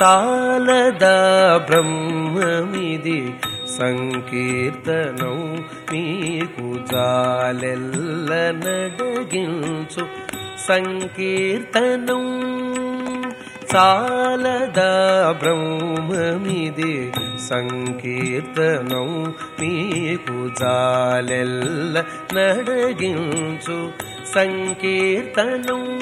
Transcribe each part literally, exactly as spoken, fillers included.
చాలదా బ్రహ్మమిది సంకీర్తనం మీకు జాలెల్ల నడగించు సంకీర్తనం చాలదా బ్రహ్మమిది సంకీర్తనం మీకు జాలెల్ల నడగించు సంకీర్తనం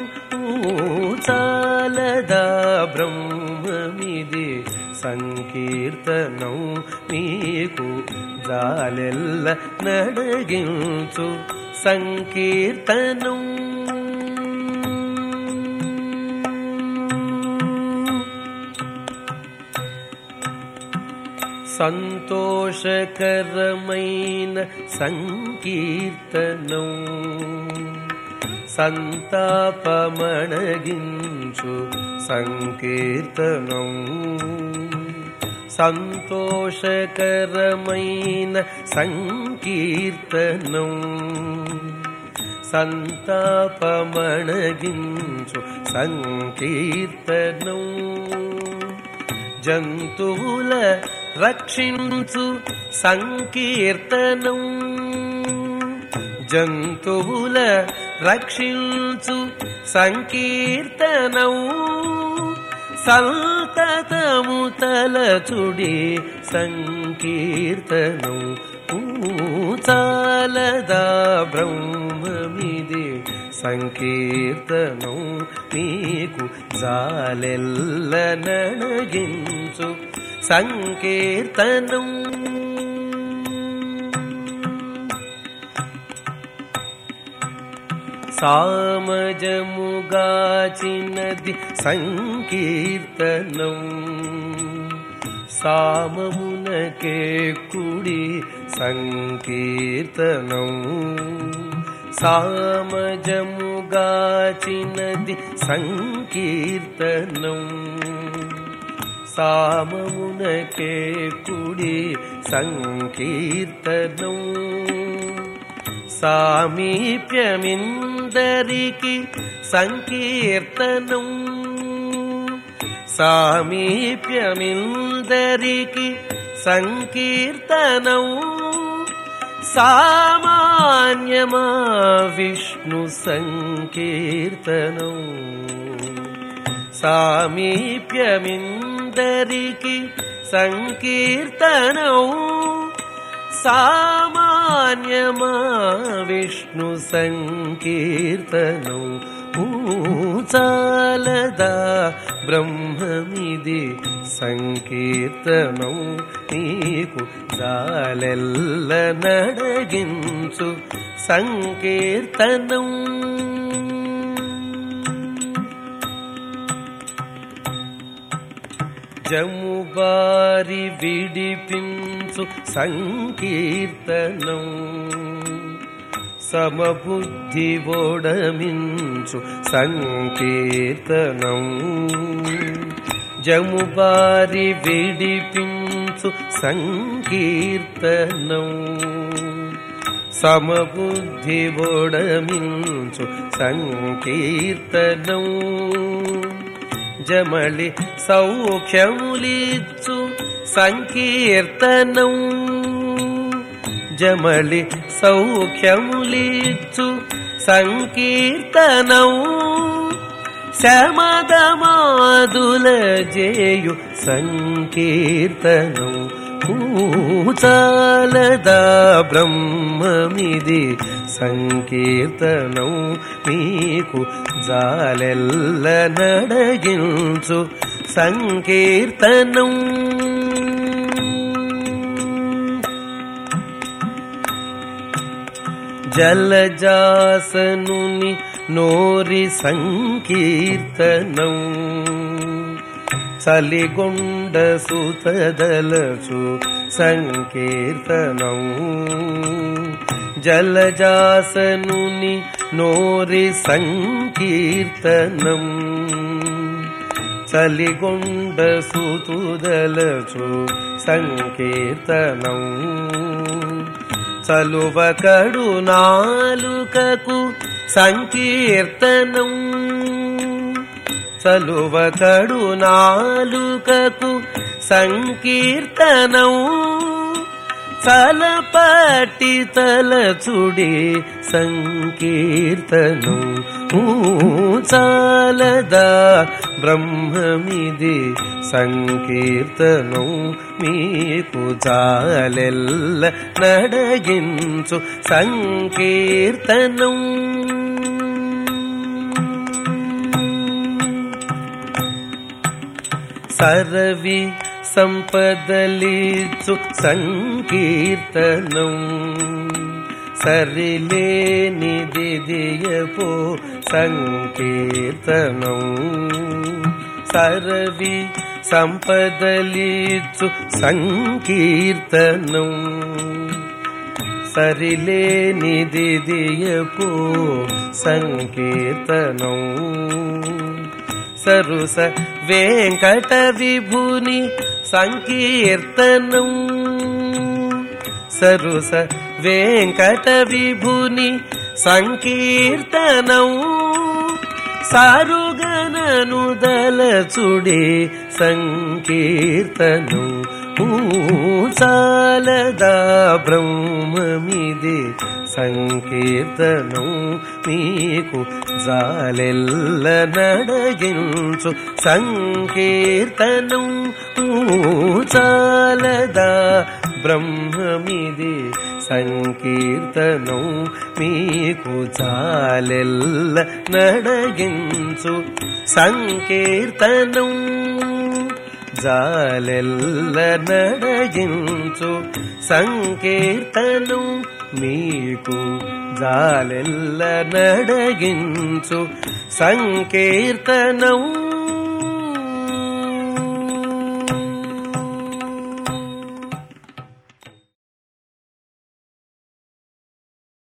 చాలదా బ్రహ్మమిది సంకీర్తనం మీకు జాలెల్ల నడగించు సంకీర్తనం సంతోషకరమైన సంకీర్తనం సంతాపమణగించు సంకీర్తనం సంతోషకరమైన సంకీర్తనం సంతాపమణగించు సంకీర్తనం జంతువుల రక్షించు సంకీర్తనం జంతువుల రక్షించు సంకీర్తనం సంతతము తలచుడి సంకీర్తనం చాలదా బ్రహ్మమిది సంకీర్తనం మీకు జాలెల్ల నడగించు సంకీర్తనం సామజముగాచినది సంకీర్తనం సామమునకే కుడి సంకీర్తనం సామజముగాచినది సంకీర్తనం సామమునకే కుడి సంకీర్తనం సామీప్యమిందరికి సంకీర్తనం సామీప్యమిందరికి సంకీర్తనం సామాన్యమా విష్ణు సంకీర్తనం సామీప్యమిందరికి సంకీర్తనం సామాన్యమా విష్ణు సంకీర్తనం చాలదా బ్రహ్మమిది సంకీర్తనం నీకు జాలెల్ల నడగించు సంకీర్తనం జముబారి విడిపించు సంకీర్తనం సమబుద్ధి ఓడమించు సంకీర్తనం జముబారి విడిపించు సంకీర్తనం సమబుద్ధి ఓడమించు సంకీర్తనం జమళి సౌఖ్యములిచ్చు సంకీర్తనం జమళి సౌఖ్యములిచ్చు సంకీర్తనం శమదమాదుల జేయు సంకీర్తనం చాలదా బ్రహ్మమిది సంకీర్తనం నీకు జాలెల్ల నడగించు సంకీర్తనం జలజాసనుని నోరి సంకీర్తనం చలిగొండ సుతదలచు సంకీర్తనం జలజాసనుని నోరి సంకీర్తనం చలిగొండ సుతుదలచు సంకీర్తనం చలువకడు నాలుకకు సంకీర్తనం చలువ కడు నాలుకకు సంకీర్తనం చలపటి తలచుడి సంకీర్తనం చాలదా బ్రహ్మమిది సంకీర్తనం మీకు చాలెల్ల నడగించు సంకీర్తనం సరవి సంపదలిచు సంకీర్తనం సరిలేనిదియపో సంకీర్తనం సరవి సంపదలిచు సంకీర్తనం సరిలేనిదియపో సంకీర్తనం సరుస వెంకట విభుని సంకీర్తనం సరుస వెంకట విభుని సంకీర్తనం సారుగనను దలచుడే సంకీర్తనం చాలదా బ్రహ్మమిది సంకీర్తనం మీకు జాలెల్ల నడగించు సంకీర్తనం చాలదా బ్రహ్మమిది సంకీర్తనం మీకు చాలెల్ల నడగించు సంకీర్తనం జాలెల్ల నడగించు సంకీర్తనం మీకు జాలెల్ల నడగించు సంకీర్తనం